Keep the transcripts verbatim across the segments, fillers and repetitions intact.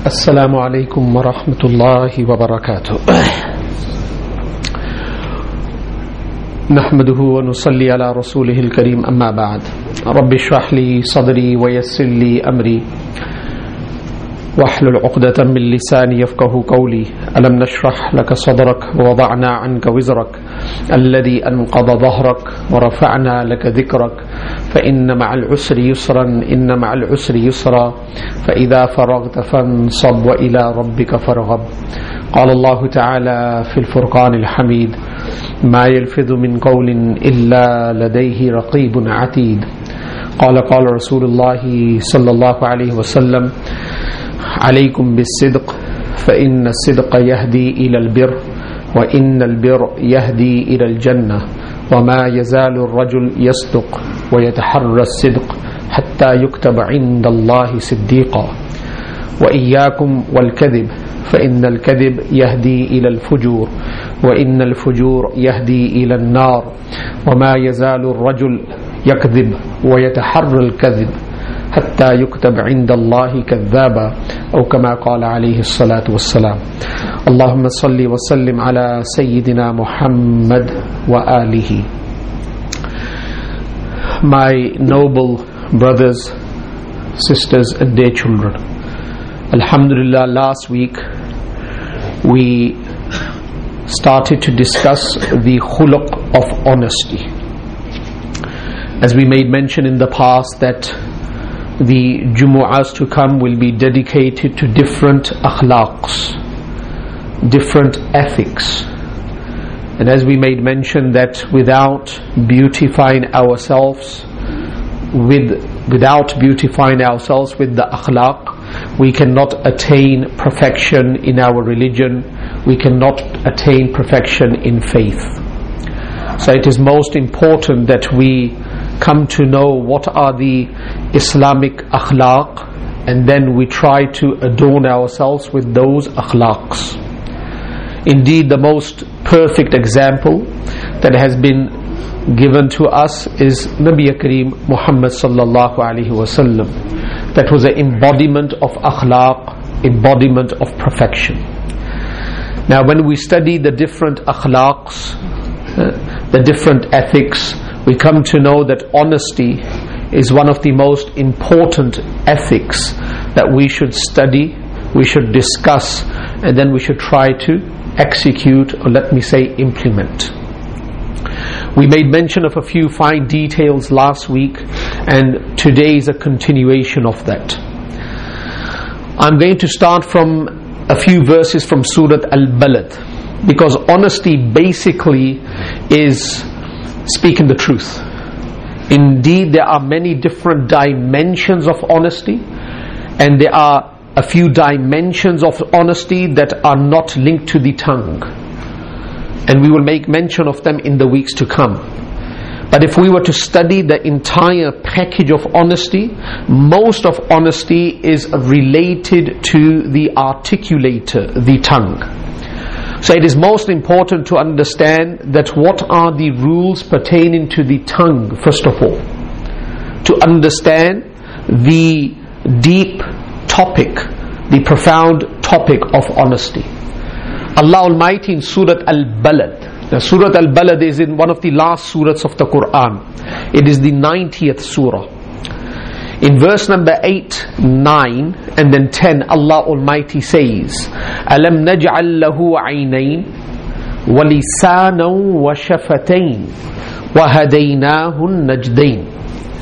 السلام عليكم ورحمة الله وبركاته. نحمده ونصلي على رسوله الكريم أما بعد. رب اشرح لي صدري ويسر لي أمري واحلل عقدة من لساني يفقه قولي. ألم نشرح لك صدرك ووضعنا عنك وزرك الذي أنقض ظهرك ورفعنا لك ذكرك فإن مع العسر يسرا إن مع العسر يسرا فإذا فرغت فانصب وإلى ربك فارغب. قال الله تعالى في الفرقان الحميد: ما يلفظ من قول إلا لديه رقيب عتيد. قال قال رسول الله صلى الله عليه وسلم: عليكم بالصدق فإن الصدق يهدي إلى البر وإن البر يهدي إلى الجنة وما يزال الرجل يصدق ويتحرى الصدق حتى يكتب عند الله صديقا وإياكم والكذب فإن الكذب يهدي إلى الفجور وإن الفجور يهدي إلى النار وما يزال الرجل يكذب ويتحرى الكذب حتى يكتب عند الله كذابا أو كما قال عليه الصلاة والسلام. اللهم صل وسلم على سيدنا Muhammad wa alihi. My noble brothers, sisters and dear children, Alhamdulillah, last week we started to discuss the khuluq of honesty. As we made mention in the past that the Jumu'ahs to come will be dedicated to different akhlaqs, different ethics. And as we made mention that without beautifying ourselves with without beautifying ourselves with the akhlaq, we cannot attain perfection in our religion, we cannot attain perfection in faith. So it is most important that we come to know what are the Islamic akhlaq, and then we try to adorn ourselves with those akhlaqs. Indeed, the most perfect example that has been given to us is Nabi Kareem Muhammad sallallahu alaihi wasallam. That was an embodiment of akhlaq, embodiment of perfection. Now when we study the different akhlaqs, uh, the different ethics, we come to know that honesty is one of the most important ethics that we should study, we should discuss, and then we should try to execute, or let me say implement. We made mention of a few fine details last week, and today is a continuation of that. I'm going to start from a few verses from Surah Al-Balad, because honesty basically is speaking the truth. Indeed, there are many different dimensions of honesty, and there are a few dimensions of honesty that are not linked to the tongue, and we will make mention of them in the weeks to come. But if we were to study the entire package of honesty, most of honesty is related to the articulator, the tongue. So it is most important to understand that what are the rules pertaining to the tongue, first of all, to understand the deep topic, the profound topic of honesty. Allah Almighty in Surah Al-Balad, now Surah Al-Balad is in one of the last surahs of the Quran. It is the ninetieth surah. In verse number eight, nine, and then ten, Allah Almighty says, أَلَمْ نَجْعَلْ لَهُ عَيْنَيْنِ وَلِسَانًا وَشَفَتَيْنِ وَهَدَيْنَاهُ النَّجْدَيْنِ.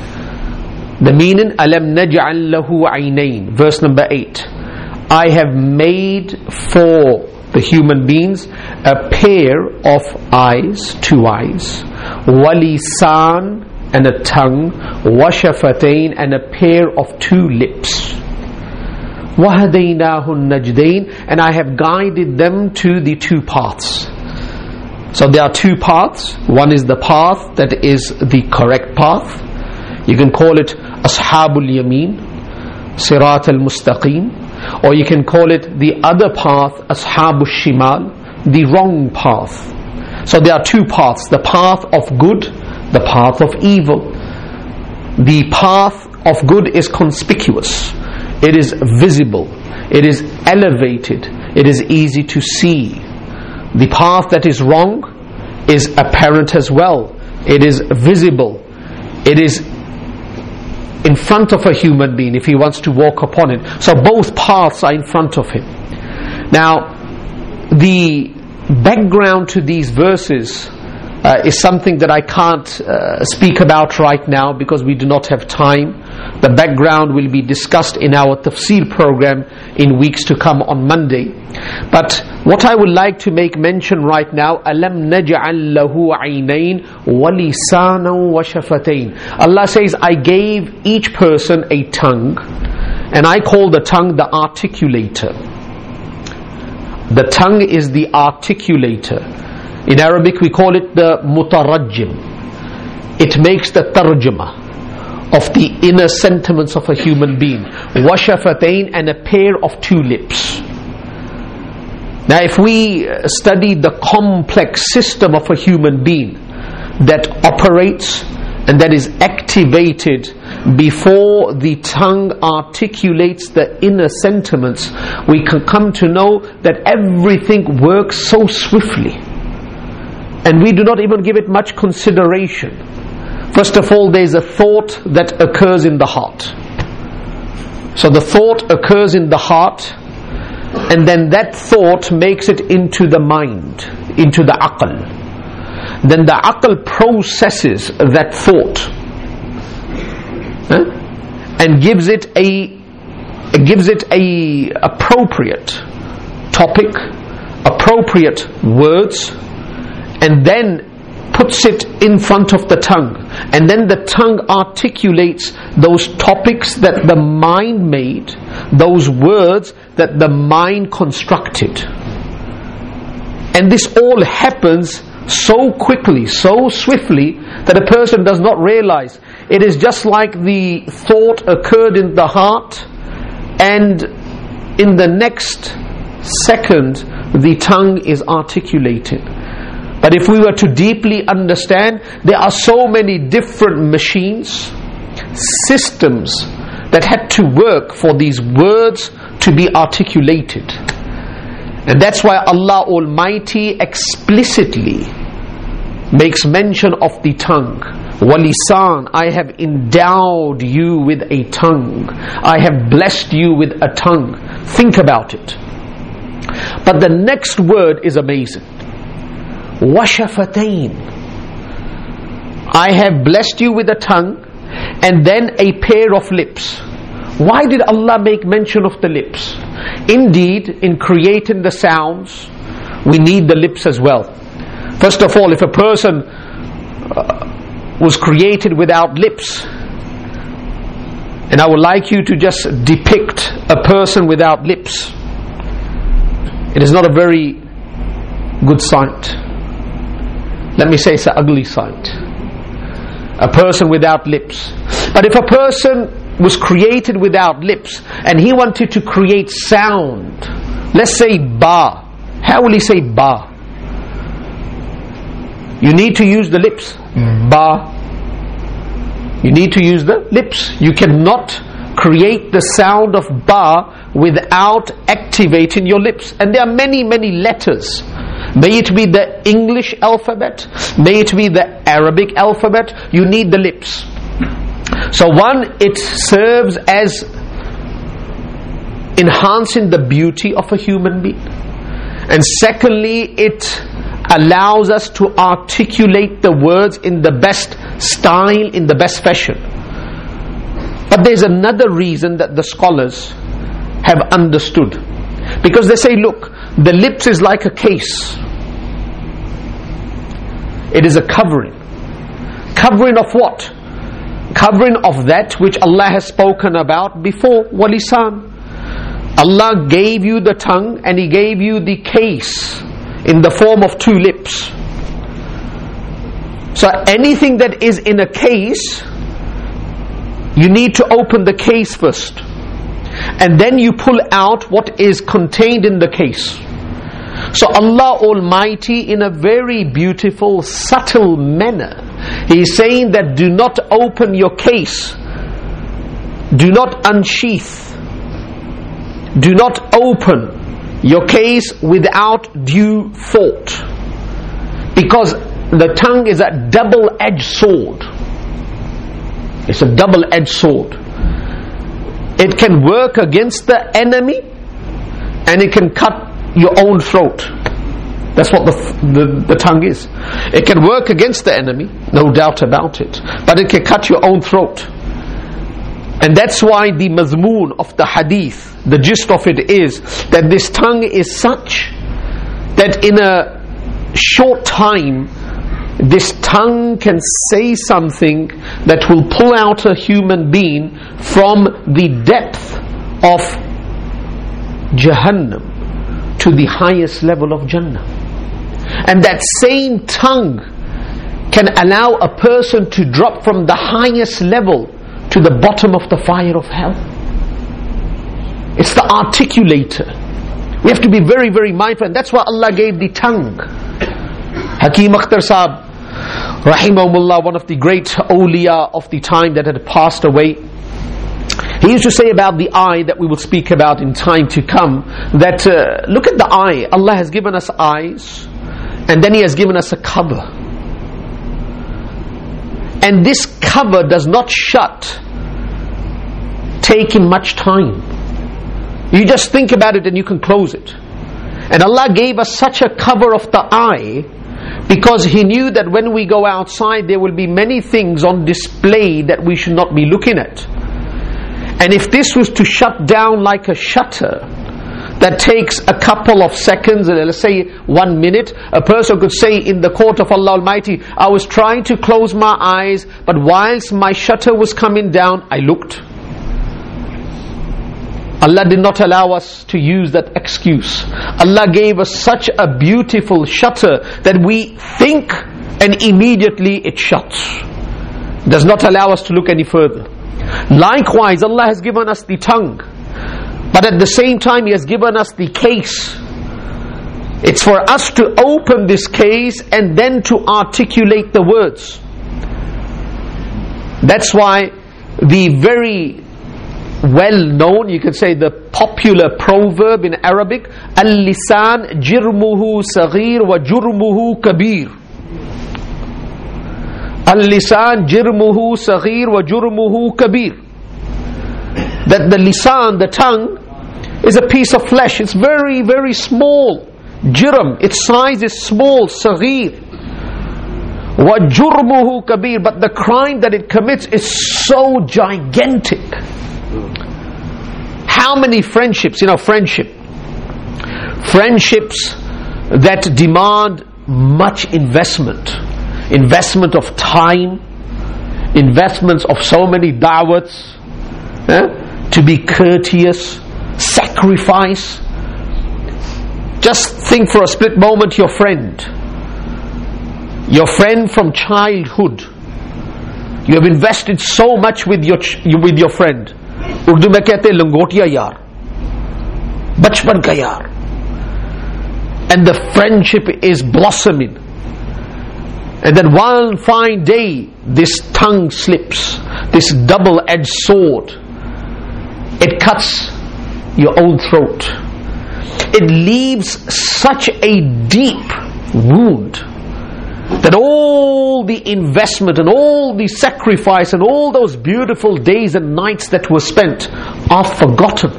The meaning, أَلَمْ نَجْعَلْ لَهُ عَيْنَيْنِ, verse number eight. I have made for the human beings a pair of eyes, two eyes, وَلِسَانًا, and a tongue, وَشَفَتَيْنِ, and a pair of two lips, وَهَدَيْنَاهُ النَّجْدَيْنِ, and I have guided them to the two paths. So there are two paths. One is the path that is the correct path. You can call it Ashabul Yameen, Sirat al-Mustaqim, or you can call it the other path, Ashabul Shimal, the wrong path. So there are two paths, the path of good, the path of evil. The path of good is conspicuous. It is visible. It is elevated. It is easy to see. The path that is wrong is apparent as well. It is visible. It is in front of a human being if he wants to walk upon it. So both paths are in front of him. Now, the background to these verses uh, is something that I can't uh, speak about right now because we do not have time. The background will be discussed in our tafsir program in weeks to come on Monday. But what I would like to make mention right now, أَلَمْ نَجْعَلْ لَهُ عَيْنَيْنِ وَلِسَانًا وَشَفَتَيْنِ. Allah says, I gave each person a tongue, and I call the tongue the articulator. The tongue is the articulator. In Arabic we call it the mutarajjim. It makes the tarjuma of the inner sentiments of a human being. Washafatain, and a pair of two lips. Now if we study the complex system of a human being that operates and that is activated before the tongue articulates the inner sentiments, we can come to know that everything works so swiftly, and we do not even give it much consideration. First of all, there is a thought that occurs in the heart. So the thought occurs in the heart, and then that thought makes it into the mind, into the aql. Then the aql processes that thought huh? and gives it a gives it a appropriate topic, appropriate words, and then puts it in front of the tongue, and then the tongue articulates those topics that the mind made, those words that the mind constructed. And this all happens so quickly, so swiftly, that a person does not realize. It is just like the thought occurred in the heart, and in the next second the tongue is articulated. But if we were to deeply understand, there are so many different machines, systems that had to work for these words to be articulated. And that's why Allah Almighty explicitly makes mention of the tongue. Walisan, I have endowed you with a tongue. I have blessed you with a tongue. Think about it. But the next word is amazing. Washafatain, I have blessed you with a tongue, and then a pair of lips. Why did Allah make mention of the lips? Indeed, in creating the sounds, we need the lips as well. First of all, if a person uh, was created without lips, and I would like you to just depict a person without lips, it is not a very good sight. Let me say it's an ugly sight. A person without lips. But if a person was created without lips and he wanted to create sound, let's say ba, how will he say ba? You need to use the lips. Ba. You need to use the lips. You cannot create the sound of ba without activating your lips. And there are many, many letters. May it be the English alphabet, may it be the Arabic alphabet, you need the lips. So one, it serves as enhancing the beauty of a human being. And secondly, it allows us to articulate the words in the best style, in the best fashion. But there's another reason that the scholars have understood. Because they say, look, the lips is like a case. It is a covering. Covering of what? Covering of that which Allah has spoken about before. Walisan. Allah gave you the tongue and He gave you the case in the form of two lips. So anything that is in a case, you need to open the case first, and then you pull out what is contained in the case. So Allah Almighty, in a very beautiful, subtle manner, He is saying that do not open your case, do not unsheath, do not open your case without due thought, because the tongue is a double-edged sword. It's a double-edged sword. It can work against the enemy, and it can cut your own throat. That's what the, the, the tongue is. It can work against the enemy, no doubt about it, but it can cut your own throat. And that's why the mazmoon of the hadith, the gist of it is that this tongue is such that in a short time, this tongue can say something that will pull out a human being from the depth of Jahannam to the highest level of Jannah. And that same tongue can allow a person to drop from the highest level to the bottom of the fire of hell. It's the articulator. We have to be very, very mindful, and that's why Allah gave the tongue. Hakim Akhtar Sahib, rahimahumullah, one of the great awliya of the time that had passed away, he used to say about the eye, that we will speak about in time to come, that uh, look at the eye. Allah has given us eyes, and then He has given us a cover. And this cover does not shut, taking much time. You just think about it and you can close it. And Allah gave us such a cover of the eye because He knew that when we go outside there will be many things on display that we should not be looking at. And if this was to shut down like a shutter that takes a couple of seconds, let's say one minute, a person could say in the court of Allah Almighty, I was trying to close my eyes, but whilst my shutter was coming down, I looked. Allah did not allow us to use that excuse. Allah gave us such a beautiful shutter that we think and immediately it shuts. Does not allow us to look any further. Likewise, Allah has given us the tongue, but at the same time He has given us the case. It's for us to open this case and then to articulate the words. That's why the very well known, you could say the popular proverb in Arabic, Al-lisan jirmuhu saghir wa jurmuhu kabir. Al-lisan jirmuhu saghir wa jurmuhu kabir. That the lisan, the tongue, is a piece of flesh. It's very, very small. Jirm, its size is small, saghir. Wa jurmuhu kabir. But the crime that it commits is so gigantic. How many friendships, you know, friendship. Friendships that demand much investment. Investment of time, investments of so many da'wats, eh? To be courteous, sacrifice. Just think for a split moment your friend. Your friend from childhood. You have invested so much with your ch- with your friend. Urdu mein kehte hain langotiya yaar, bachpan ka yaar. And the friendship is blossoming. And then one fine day, this tongue slips, this double-edged sword. It cuts your own throat. It leaves such a deep wound that all the investment and all the sacrifice and all those beautiful days and nights that were spent are forgotten.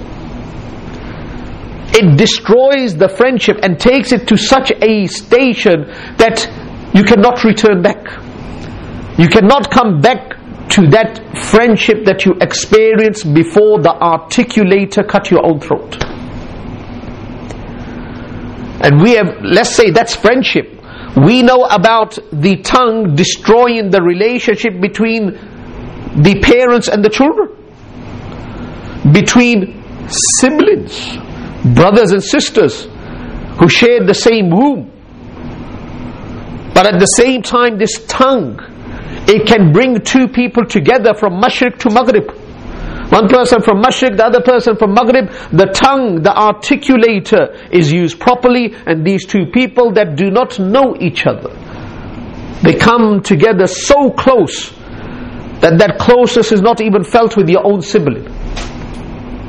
It destroys the friendship and takes it to such a station that you cannot return back. You cannot come back to that friendship that you experienced before the articulator cut your own throat. And we have, let's say that's friendship. We know about the tongue destroying the relationship between the parents and the children, between siblings, brothers and sisters who shared the same womb. But at the same time, this tongue, it can bring two people together from Mashriq to Maghrib. One person from Mashriq, the other person from Maghrib. The tongue, the articulator is used properly, and these two people that do not know each other, they come together so close that that closeness is not even felt with your own sibling.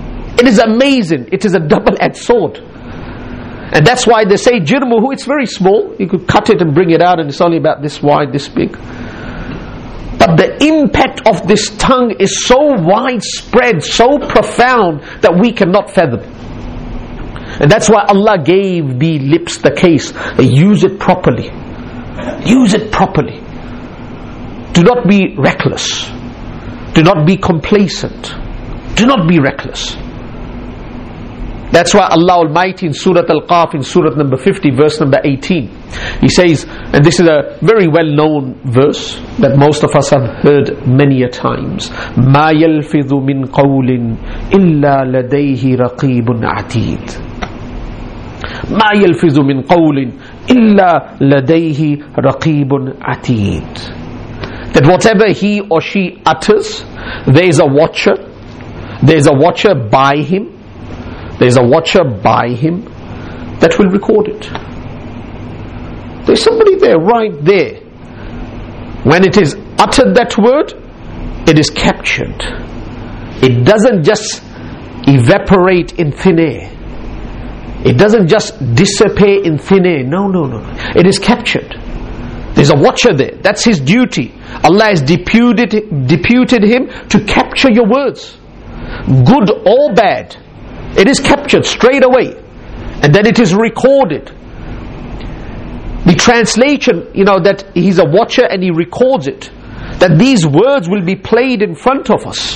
It is amazing. It is a double-edged sword. And that's why they say jirmuhu, it's very small. You could cut it and bring it out and it's only about this wide, this big. But the impact of this tongue is so widespread, so profound, that we cannot fathom. And that's why Allah gave the lips the case. Use it properly. Use it properly. Do not be reckless. Do not be complacent. Do not be reckless. That's why Allah Almighty in Surah Al-Qaf, in Surah number fifty, verse number eighteen, He says, and this is a very well-known verse that most of us have heard many a times, مَا يَلْفِظُ مِنْ قَوْلٍ إِلَّا لَدَيْهِ رَقِيبٌ عَتِيدٌ مَا يَلْفِظُ مِنْ قَوْلٍ إِلَّا لَدَيْهِ رَقِيبٌ عَتِيدٌ. That whatever he or she utters, there is a watcher, there is a watcher by him, there is a watcher by him that will record it. There is somebody there, right there. When it is uttered, that word, it is captured. It doesn't just evaporate in thin air. It doesn't just disappear in thin air. No, no, no. It is captured. There's a watcher there. That's his duty. Allah has deputed, deputed him to capture your words, good or bad. It is captured straight away, and then it is recorded. The translation, you know, that he's a watcher and he records it, that these words will be played in front of us.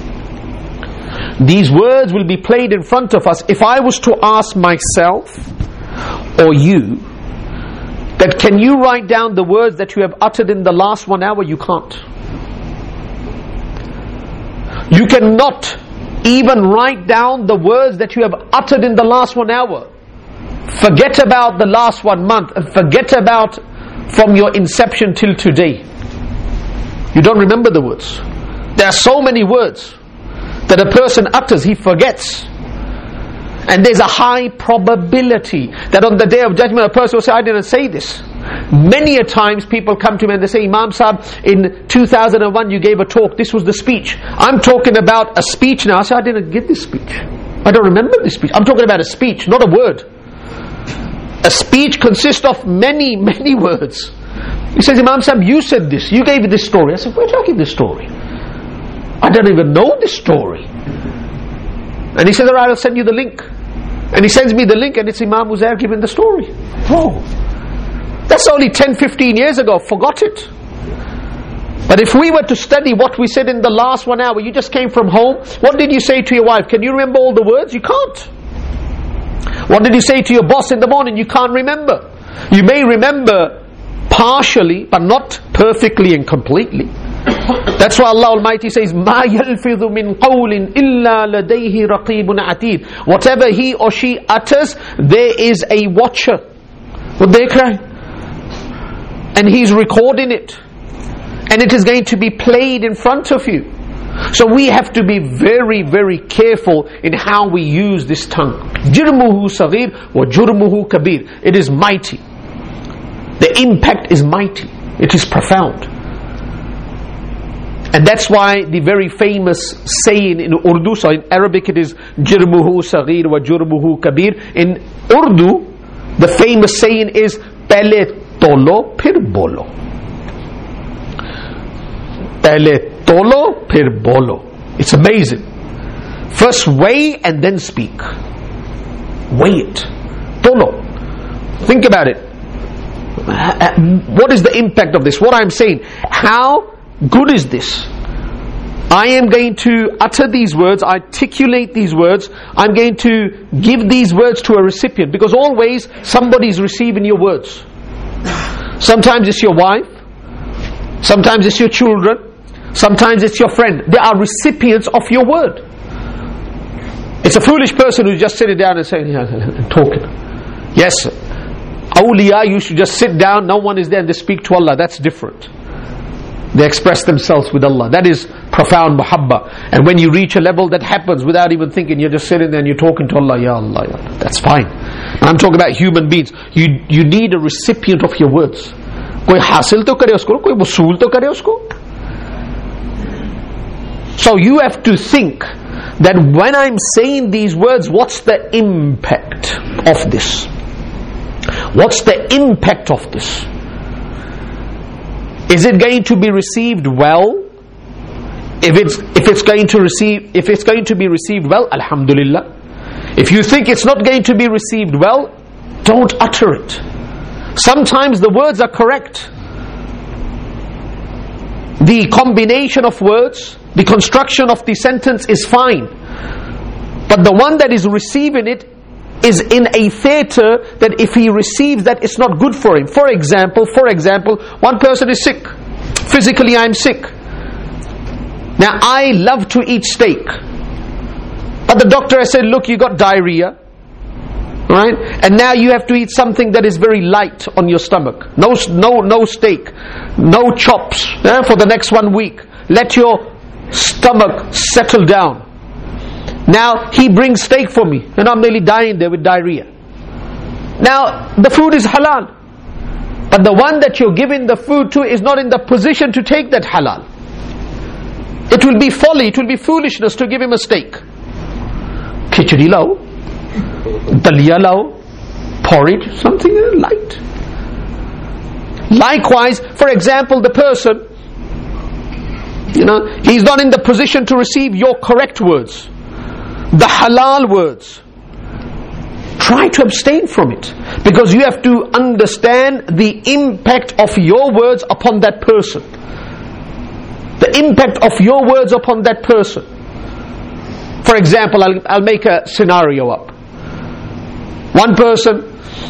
These words will be played in front of us. If I was to ask myself or you, that can you write down the words that you have uttered in the last one hour? You can't. You cannot even write down the words that you have uttered in the last one hour. Forget about the last one month and forget about from your inception till today. You don't remember the words. There are so many words that a person utters, he forgets. And there's a high probability that on the day of judgment a person will say, I didn't say this. Many a times people come to me and they say, Imam Sahib, in two thousand one you gave a talk, this was the speech. I'm talking about a speech now. I say, I didn't give this speech. I don't remember this speech. I'm talking about a speech, not a word. A speech consists of many, many words. He says, Imam Sahib, you said this, you gave this story. I said, where did I give this story? I don't even know this story. And he says, alright, I'll send you the link. And he sends me the link and it's Imam Uzair giving the story. Whoa. That's only ten, fifteen years ago. Forgot it. But if we were to study what we said in the last one hour, you just came from home, what did you say to your wife? Can you remember all the words? You can't. What did you say to your boss in the morning? You can't remember. You may remember partially, but not perfectly and completely. That's why Allah Almighty says, مَا يَلْفِظُ مِنْ قَوْلٍ إِلَّا لَدَيْهِ رَقِيبٌ عَتِيدٌ. Whatever he or she utters, there is a watcher. What they cry? And he's recording it. And it is going to be played in front of you. So we have to be very, very careful in how we use this tongue. جِرْمُهُ صَغِيرٌ وَجُرْمُهُ كَبِيرٌ. It is mighty. The impact is mighty. It is profound. And that's why the very famous saying in Urdu, so in Arabic it is جِرْمُهُ صَغِيرٌ وَجُرْمُهُ كَبِيرٌ. In Urdu, the famous saying is Pehle tolo phir bolo. Pehle tolo phir bolo. It's amazing. First weigh and then speak. Weigh it. Tolo. Think about it. What is the impact of this? What I'm saying, how good is this? I am going to utter these words, articulate these words, I'm going to give these words to a recipient, because always somebody is receiving your words. Sometimes it's your wife, sometimes it's your children, sometimes it's your friend. They are recipients of your word. It's a foolish person who's just sitting down and saying, yeah, talking. Yes, awliya, you should just sit down, no one is there, and they speak to Allah. That's different. They express themselves with Allah. That is profound muhabba. And when you reach a level that happens without even thinking, you're just sitting there and you're talking to Allah, Ya Allah, Ya Allah. That's fine. I'm talking about human beings. You you need a recipient of your words. Koi hasil to kare usko, koi wasool to kare usko. So you have to think that when I'm saying these words, what's the impact of this? What's the impact of this? Is it going to be received well? If it's if it's going to receive if it's going to be received well, alhamdulillah. If you think it's not going to be received well, don't utter it. Sometimes the words are correct. The combination of words, the construction of the sentence is fine. But the one that is receiving it is in a theater that if he receives that, it's not good for him. For example, for example, one person is sick. Physically, I'm sick. Now, I love to eat steak. But the doctor has said, look, you got diarrhea. Right? And now you have to eat something that is very light on your stomach. No no, no steak. No chops eh, for the next one week. Let your stomach settle down. Now, he brings steak for me. And I'm nearly dying there with diarrhea. Now, the food is halal. But the one that you're giving the food to is not in the position to take that halal. It will be folly, it will be foolishness to give him a steak. Khichdi lao, dalia lao, porridge, something light. Likewise, for example, the person, you know, he's not in the position to receive your correct words, the halal words. Try to abstain from it, because you have to understand the impact of your words upon that person. The impact of your words upon that person. For example, I'll, I'll make a scenario up. One person,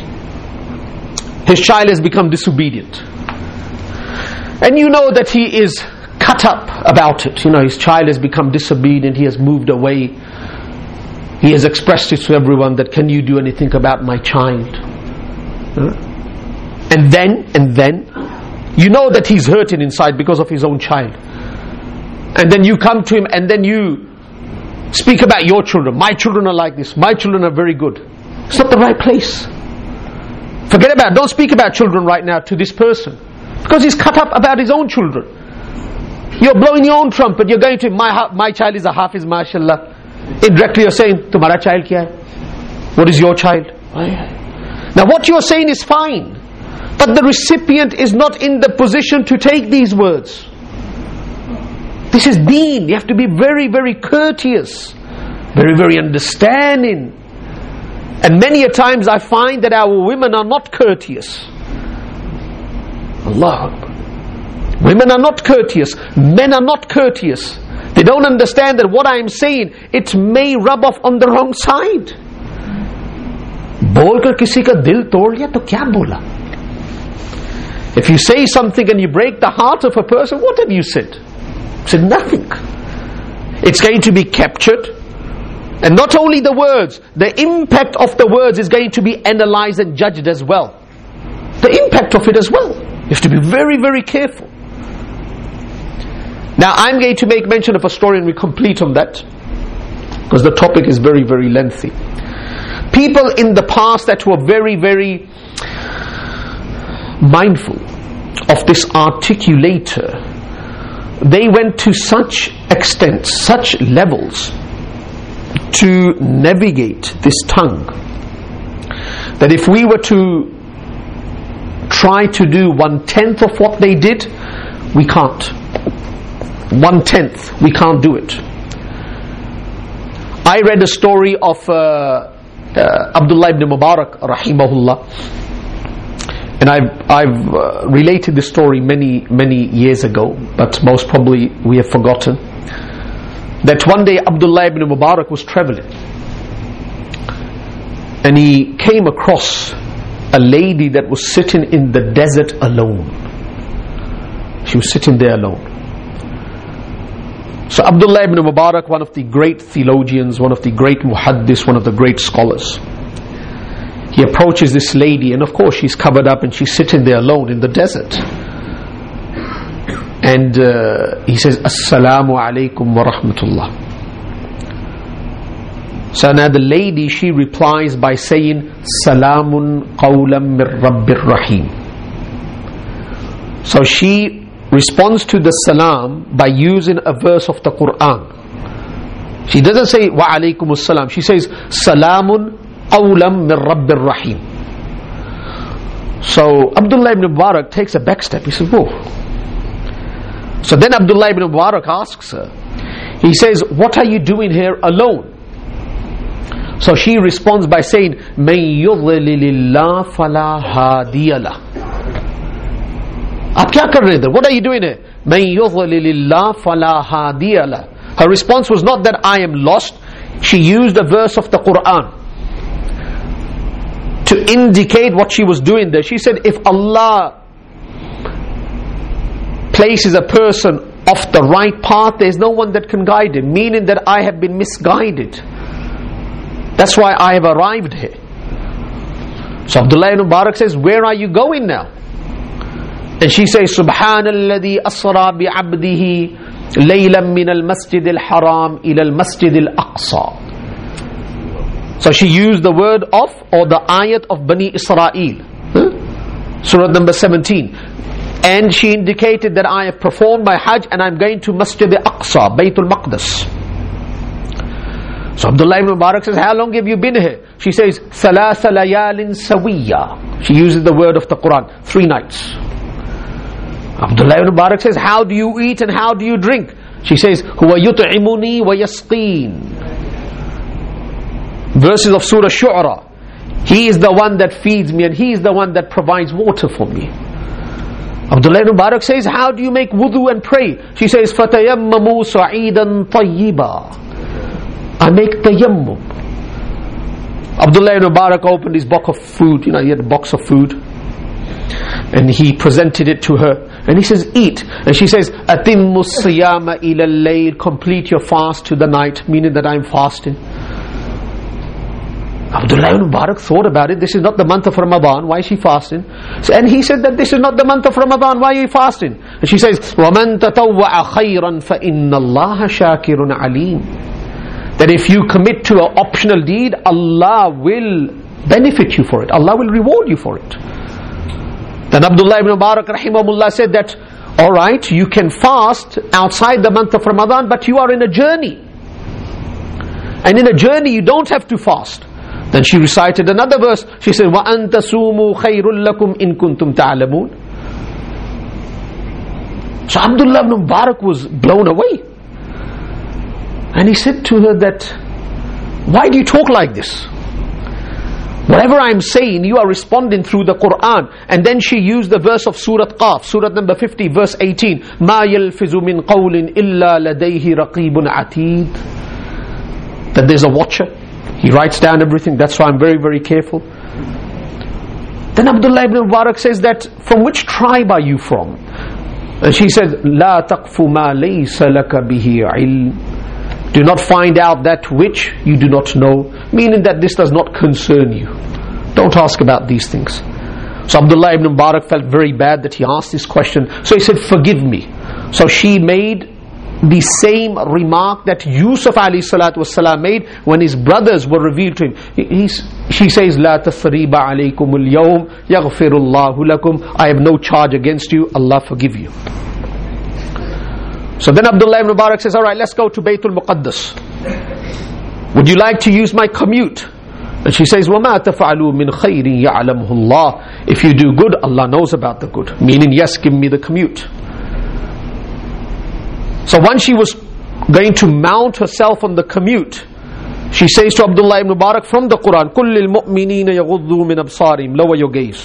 his child has become disobedient. And you know that he is cut up about it. You know, his child has become disobedient, he has moved away. He has expressed it to everyone that, can you do anything about my child? Huh? And then, and then, you know that he's hurting inside because of his own child. And then you come to him and then you speak about your children. My children are like this. My children are very good. It's not the right place. Forget about it. Don't speak about children right now to this person, because he's cut up about his own children. You're blowing your own trumpet. You're going to, my, my child is a hafiz, mashallah. Indirectly you're saying, tumhara child kya hai? What is your child? Now what you're saying is fine, but the recipient is not in the position to take these words. This is deen. You have to be very, very courteous, very, very understanding. And many a times I find that our women are not courteous. Allah Akbar. Women are not courteous. Men are not courteous. They don't understand that what I am saying, it may rub off on the wrong side. बोल कर किसी का दिल तोड़ लिया तो क्या बोला? If you say something and you break the heart of a person, what have you said? Said nothing. It's going to be captured, and not only the words, the impact of the words is going to be analyzed and judged as well. The impact of it as well. You have to be very, very careful. Now I'm going to make mention of a story and we complete on that, because the topic is very, very lengthy. People in the past that were very, very mindful of this articulator, they went to such extent, such levels to navigate this tongue, that if we were to try to do one tenth of what they did, we can't. One tenth, we can't do it. I read a story of uh, uh, Abdullah ibn Mubarak rahimahullah, and I've, I've uh, related this story many, many years ago, but most probably we have forgotten. That one day Abdullah ibn Mubarak was traveling, and he came across a lady that was sitting in the desert alone. She was sitting there alone. So Abdullah ibn Mubarak, one of the great theologians, one of the great muhaddis, one of the great scholars, he approaches this lady, and of course she's covered up and she's sitting there alone in the desert. And uh, he says, Assalamu alaikum wa rahmatullah. So now the lady, she replies by saying, Salamun qawlam mir rabbir rahim. So she responds to the salam by using a verse of the Quran. She doesn't say wa alaykum as-salam. She says salamun awlam min rabbir rahim. So Abdullah ibn Mubarak takes a back step. He says, whoa. So then Abdullah ibn Mubarak asks her, he says, what are you doing here alone? So she responds by saying, man yudlilillah fala hadiya lah. Aap kya kar rahe idhar? What are you doing here? Man yudlilillah fala hadiya lah. Her response was not that I am lost. She used a verse of the Quran to indicate what she was doing there. She said, if Allah places a person off the right path, there is no one that can guide him, meaning that I have been misguided. That's why I have arrived here. So Abdullah ibn Mubarak says, where are you going now? And she says, Subhanalladhi asra bi abdihi laylan min al-masjid al-haram ila al-masjid al-aqsa. So she used the word of, or the ayat of Bani Israel, huh? Surah number seventeen. And she indicated that I have performed my Hajj and I'm going to Masjid al-Aqsa, Baytul Maqdis. So Abdullah ibn Mubarak says, how long have you been here? She says, ثَلَاثَ لَيَالٍ سَوِيًّا. She uses the word of the Quran, three nights. Abdullah ibn Mubarak says, how do you eat and how do you drink? She says, هُوَ يُطْعِمُنِي وَيَسْقِينَ. Verses of Surah Shu'ara. He is the one that feeds me and He is the one that provides water for me. Abdullah ibn Mubarak says, how do you make wudu and pray? She says, فَتَيَمَّمُوا صَعِيدًا طَيِّبًا. I make tayammum. Abdullah ibn Mubarak opened his box of food. You know, he had a box of food. And he presented it to her. And he says, eat. And she says, أَتِمُّ الصِّيَامَ إِلَى اللَّيْلِ. Complete your fast to the night, meaning that I'm fasting. Abdullah ibn Mubarak thought about it. This is not the month of Ramadan. Why is she fasting? And he said that this is not the month of Ramadan. Why are you fasting? And she says, وَمَن تَطَوَّعَ خَيْرًا فَإِنَّ اللَّهَ شَاكِرٌ عَلِيمٌ. That if you commit to an optional deed, Allah will benefit you for it. Allah will reward you for it. Then Abdullah ibn Mubarak rahimahullah said that, alright, you can fast outside the month of Ramadan, but you are in a journey. And in a journey you don't have to fast. Then she recited another verse. She said, وَأَن تَسُومُوا خَيْرٌ لَكُمْ إِن كُنْتُمْ تَعْلَمُونَ. So Abdullah ibn Mubarak was blown away. And he said to her that, why do you talk like this? Whatever I'm saying, you are responding through the Quran. And then she used the verse of Surah Qaf, Surah number fifty, verse eighteen. مَا يَلْفِزُ مِنْ قَوْلٍ إِلَّا لَدَيْهِ رَقِيبٌ عَتِيدٌ. That there's a watcher. He writes down everything. That's why I'm very, very careful. Then Abdullah ibn Mubarak says that, from which tribe are you from? And she said, لَا تَقْفُ مَا لَيْسَ لَكَ بِهِ عِلْمٍ. Do not find out that which you do not know, meaning that this does not concern you. Don't ask about these things. So Abdullah ibn Mubarak felt very bad that he asked this question. So he said, forgive me. So she made the same remark that Yusuf alayhi salatu wasalam made when his brothers were revealed to him. He, he's, she says, لا تثريب عليكم اليوم يغفر الله لكم. I have no charge against you. Allah forgive you. So then Abdullah ibn Mubarak says, alright, let's go to Baytul Muqaddas. Would you like to use my commute? And she says, وَمَا تَفْعَلُوا مِنْ خَيْرٍ يَعْلَمْهُ اللَّهِ. If you do good, Allah knows about the good. Meaning, yes, give me the commute. So once she was going to mount herself on the commute, she says to Abdullah ibn Mubarak from the Quran, قُلْ لِلْمُؤْمِنِينَ يَغُضُّوا مِنْ أَبْصَارِهِمْ. Lower your gaze.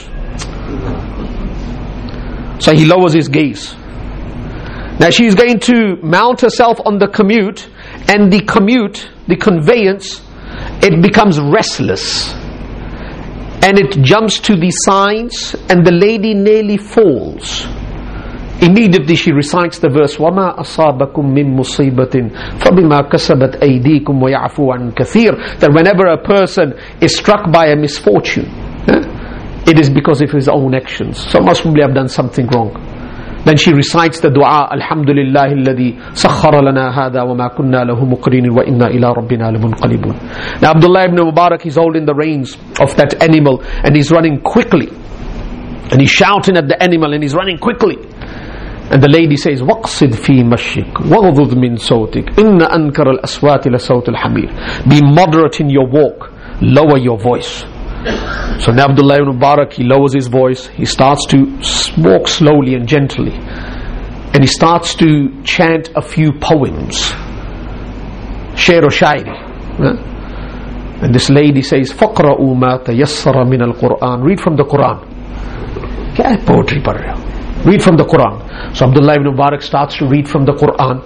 So he lowers his gaze. Now she is going to mount herself on the commute, and the commute, the conveyance, it becomes restless. And it jumps to the sides, and the lady nearly falls. Immediately she recites the verse, وَمَا أَصَابَكُم مِّن مُّصِيبَةٍ فَبِمَا كَسَبَتْ أَيْدِيكُمْ وَيَعْفُو عَنْ كَثِيرٍ. That whenever a person is struck by a misfortune, eh, it is because of his own actions. So most probably have done something wrong. Then she recites the dua, Alhamdulillah alladhi sakhara lana hadha wa ma kunna lahu muqrinin wa inna ila rabbina lamunqalibun. Now Abdullah ibn Mubarak is holding the reins of that animal and he's running quickly. And he's shouting at the animal and he's running quickly. And the lady says, وَقْصِدْ فِي مَشْيِكْ وَغْضُضْ مِنْ صَوْتِكْ إِنَّ أَنْكَرَ الْأَصْوَاتِ لَصَوْتُ الْحَمِيرِ. Be moderate in your walk, lower your voice. So now Abdullah ibn Mubarak, he lowers his voice, he starts to walk slowly and gently, and he starts to chant a few poems, shair o shairi. And this lady says, فَقْرَؤُوا مَا تَيَسَّرَ مِنَ الْقُرْآنِ. Read from the Quran. Kya hai poetry par rahe ho? Read from the Quran. So Abdullah ibn Mubarak starts to read from the Quran.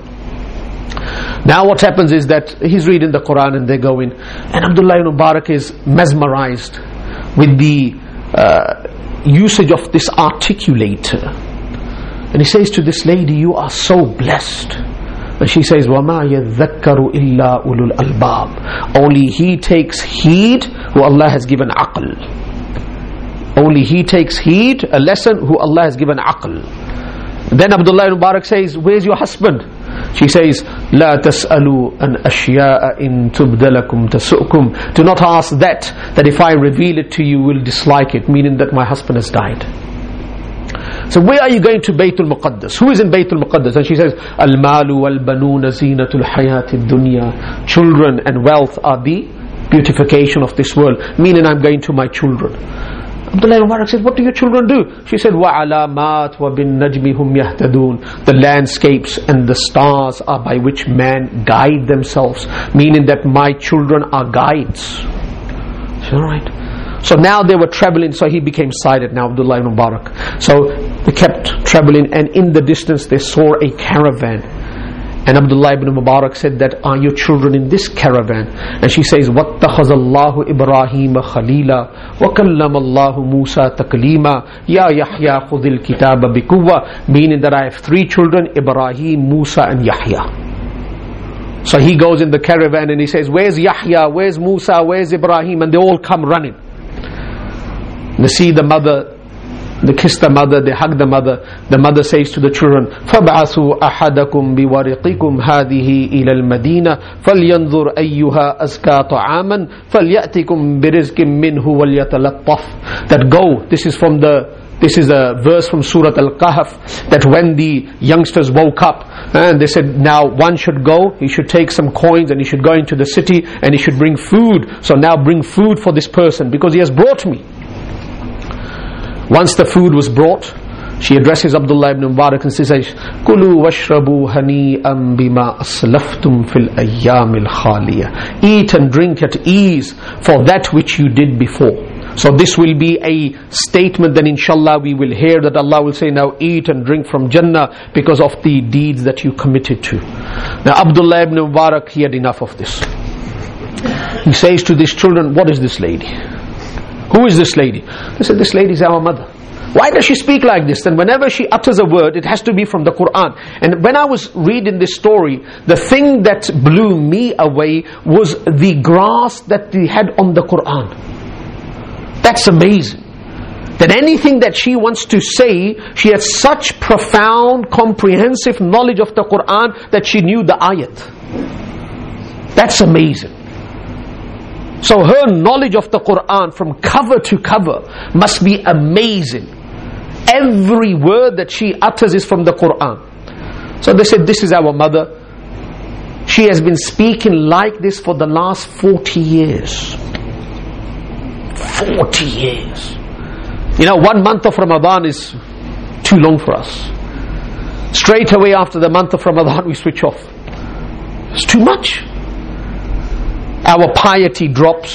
Now what happens is that he's reading the Quran and they go in, and Abdullah ibn Mubarak is mesmerized with the uh, usage of this articulator. And he says to this lady, you are so blessed. And she says, وَمَا يَذَّكَّرُ إِلَّا أُولُو الْأَلْبَابِ. Only he takes heed who Allah has given aql. Only he takes heed, a lesson, who Allah has given aql. Then Abdullah ibn Mubarak says, where's your husband? She says, لا تسألوا أن أشياء إن تبدلكم تسؤكم. Do not ask that, that if I reveal it to you, you will dislike it, meaning that my husband has died. So where are you going to Baytul Muqaddas? Who is in Baytul Muqaddas? And she says, Al-malu wal-banuna zinatul hayatid dunya. Children and wealth are the beautification of this world, meaning I'm going to my children. Abdullah ibn Mubarak said, what do your children do? She said, وَعَلَامَاتْ وَبِالنَّجْمِ هُمْ يَهْتَدُونَ. The landscapes and the stars are by which man guide themselves, meaning that my children are guides. She said, alright. So now they were traveling, so he became sighted now, Abdullah ibn Mubarak. So they kept traveling, and in the distance they saw a caravan. And Abdullah ibn Mubarak said that, are your children in this caravan? And she says, وَاتَّخَذَ اللَّهُ إِبْرَاهِيمَ خَلِيلًا وَكَلَّمَ اللَّهُ مُوسَى تَكْلِيمًا يَا يَحْيَا خُذِ الْكِتَابَ بِقُوَّةٍ. Meaning that I have three children, Ibrahim, Musa and Yahya. So he goes in the caravan and he says, where's Yahya, where's Musa, where's Ibrahim? And they all come running. They see the mother, they kiss the mother, they hug the mother. The mother says to the children, فَابْعَثُوا أَحَدَكُمْ بِوَرِقِكُمْ هَذِهِ إِلَى الْمَدِينَةِ فَلْيَنْظُرْ أَيُّهَا أَزْكَى طَعَامًا فَلْيَأْتِكُمْ بِرِزْقٍ مِّنْهُ وَلْيَتَلَطَّفْ. That go, this is from the This is a verse from Surah Al-Kahf, that when the youngsters woke up and they said, now one should go, he should take some coins and he should go into the city and he should bring food. So now bring food for this person because he has brought me. Once the food was brought, she addresses Abdullah ibn Mubarak and says, Kulu washrabu hani'an bima aslaftum fil ayyamil khaliya. Eat and drink at ease for that which you did before. So this will be a statement, then inshallah we will hear that Allah will say, now eat and drink from Jannah because of the deeds that you committed to. Now Abdullah ibn Mubarak, he had enough of this. He says to these children, what is this lady? Who is this lady? They said, this lady is our mother. Why does she speak like this? And whenever she utters a word, it has to be from the Quran. And when I was reading this story, the thing that blew me away was the grasp that they had on the Quran. That's amazing. That anything that she wants to say, she has such profound, comprehensive knowledge of the Quran that she knew the ayat. That's amazing. So her knowledge of the Quran from cover to cover must be amazing. Every word that she utters is from the Quran. So they said, this is our mother. She has been speaking like this for the last forty years. forty years. You know, one month of Ramadan is too long for us. Straight away after the month of Ramadan we switch off. It's too much. Our piety drops.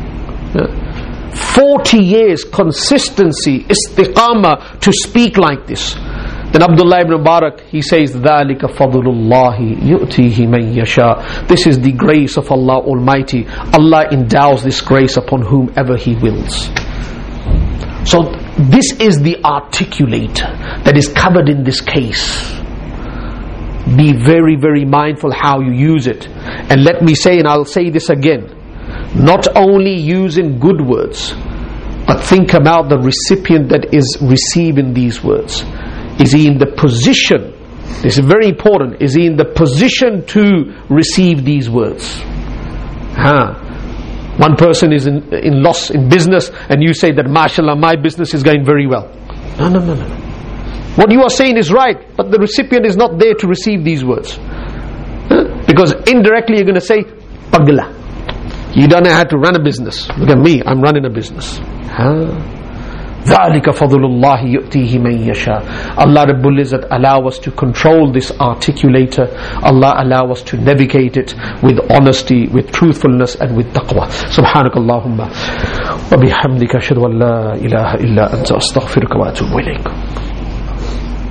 forty years consistency, istiqamah, to speak like this. Then Abdullah ibn Mubarak, he says, ذَلِكَ فَضْلُ اللَّهِ يُؤْتِيهِ مَنْ يَشَاءُ. This is the grace of Allah Almighty. Allah endows this grace upon whomever He wills. So this is the articulator that is covered in this case. Be very, very mindful how you use it. And let me say, and I'll say this again, not only using good words, but think about the recipient that is receiving these words. Is he in the position, this is very important, is he in the position to receive these words? Huh. One person is in, in loss in business and you say that, mashallah, my business is going very well. No, no, no, no. What you are saying is right, but the recipient is not there to receive these words. Because indirectly you're going to say, Pagla. You don't know how to run a business. Look at me, I'm running a business. ذَلِكَ فَضْلُ اللَّهِ يُؤْتِيهِ مَنْ يَشَاءُ. Allah Rabbul Izzat allow us to control this articulator. Allah allow us to navigate it with honesty, with truthfulness and with taqwa. Subhanak Allahumma wa bihamdika ashhadu an la ilaha illa anta astaghfiruka wa atubu ilayk.